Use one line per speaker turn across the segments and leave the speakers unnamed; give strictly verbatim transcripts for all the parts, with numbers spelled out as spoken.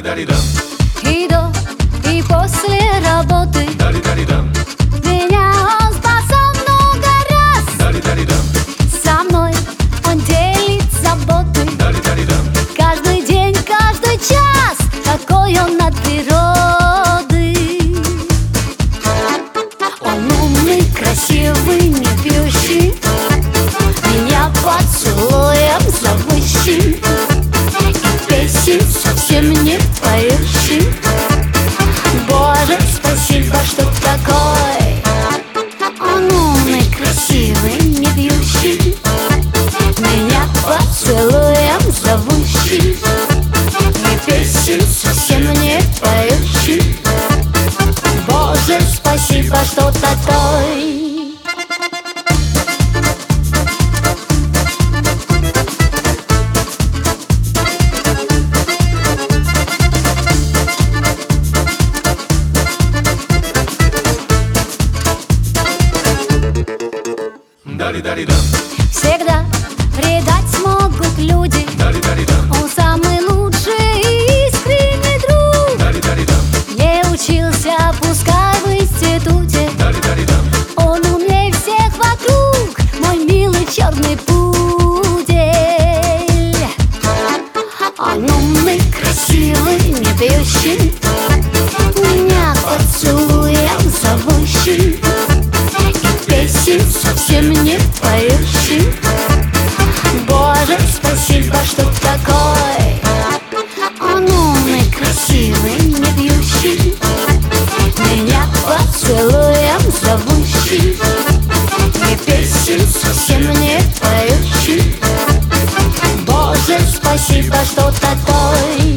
И до, и после работы меня он спасал много раз. Со мной он делит заботы. Каждый день, каждый час, какой он от природы. Он умный, красивый, не пьющий, меня поцелуем зовущий, и песен совсем не поющий. Боже, спасибо, что такой. Он умный, красивый, не пьющий, меня поцелуем зовущий, и песен совсем не поющий. Боже, спасибо, что такой. Всегда предать смогут люди. Он самый лучший и искренний друг. Не учился, пускай в институте. Он умней всех вокруг, мой милый черный пудель. Он умный, красивый, не пьющий, меня поцелуем зовущий, и песен совсем не поющий. Боже, спасибо, что такой. Он умный, красивый, не пьющий, меня поцелуем зовущий, и песен совсем не поющий. Боже, спасибо, что такой.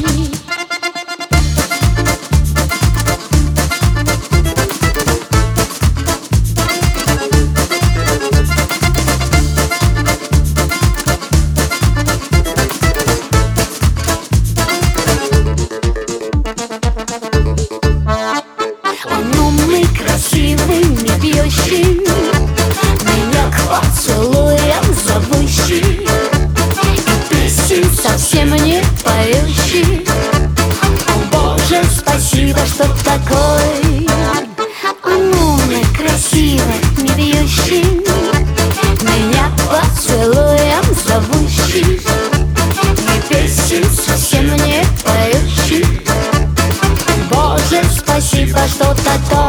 Красивый, не пьющий, меня к поцелуям зовущий, и песен совсем не поющий. О, Боже, спасибо, что такой. Он умный, красивый, не пьющий, меня поцелуем зовущий, и песен совсем не поющий. Боже, спасибо, что такой.